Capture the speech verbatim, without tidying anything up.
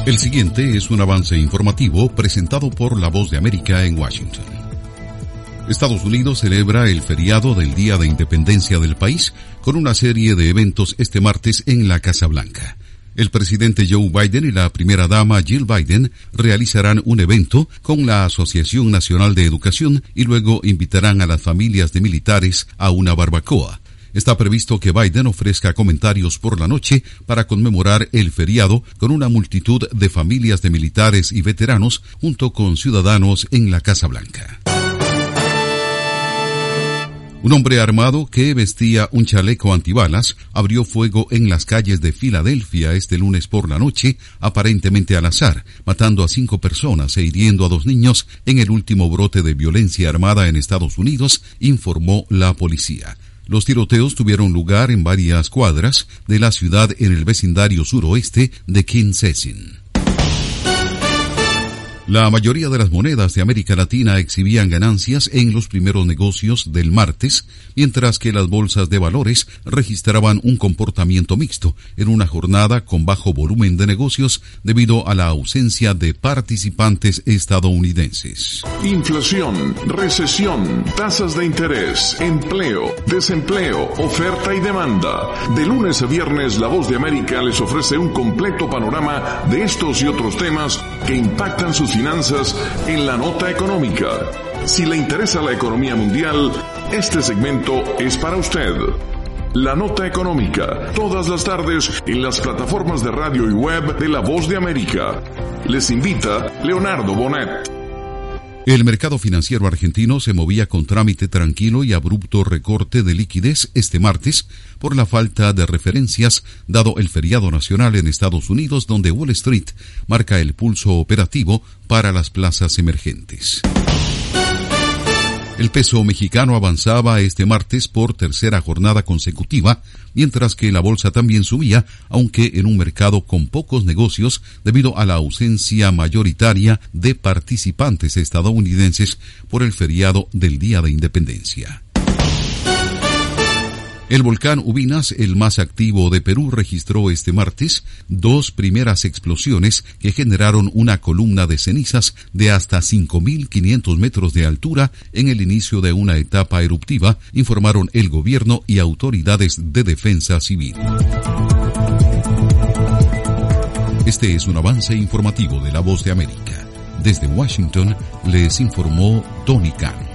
El siguiente es un avance informativo presentado por La Voz de América en Washington. Estados Unidos celebra el feriado del Día de Independencia del país con una serie de eventos este martes en la Casa Blanca. El presidente Joe Biden y la primera dama Jill Biden realizarán un evento con la Asociación Nacional de Educación y luego invitarán a las familias de militares a una barbacoa. Está previsto que Biden ofrezca comentarios por la noche para conmemorar el feriado con una multitud de familias de militares y veteranos junto con ciudadanos en la Casa Blanca. Un hombre armado que vestía un chaleco antibalas abrió fuego en las calles de Filadelfia este lunes por la noche, aparentemente al azar, matando a cinco personas e hiriendo a dos niños en el último brote de violencia armada en Estados Unidos, informó la policía. Los tiroteos tuvieron lugar en varias cuadras de la ciudad en el vecindario suroeste de Kinsessin. La mayoría de las monedas de América Latina exhibían ganancias en los primeros negocios del martes, mientras que las bolsas de valores registraban un comportamiento mixto en una jornada con bajo volumen de negocios debido a la ausencia de participantes estadounidenses. Inflación, recesión, tasas de interés, empleo, desempleo, oferta y demanda. De lunes a viernes, La Voz de América les ofrece un completo panorama de estos y otros temas que impactan sus finanzas en la nota económica. Si le interesa la economía mundial, este segmento es para usted. La nota económica, todas las tardes en las plataformas de radio y web de La Voz de América. Les invita Leonardo Bonet. El mercado financiero argentino se movía con trámite tranquilo y abrupto recorte de liquidez este martes por la falta de referencias dado el feriado nacional en Estados Unidos, donde Wall Street marca el pulso operativo para las plazas emergentes. El peso mexicano avanzaba este martes por tercera jornada consecutiva, mientras que la bolsa también subía, aunque en un mercado con pocos negocios debido a la ausencia mayoritaria de participantes estadounidenses por el feriado del Día de Independencia. El volcán Ubinas, el más activo de Perú, registró este martes dos primeras explosiones que generaron una columna de cenizas de hasta cinco mil quinientos metros de altura en el inicio de una etapa eruptiva, informaron el gobierno y autoridades de defensa civil. Este es un avance informativo de La Voz de América. Desde Washington les informó Tony Cano.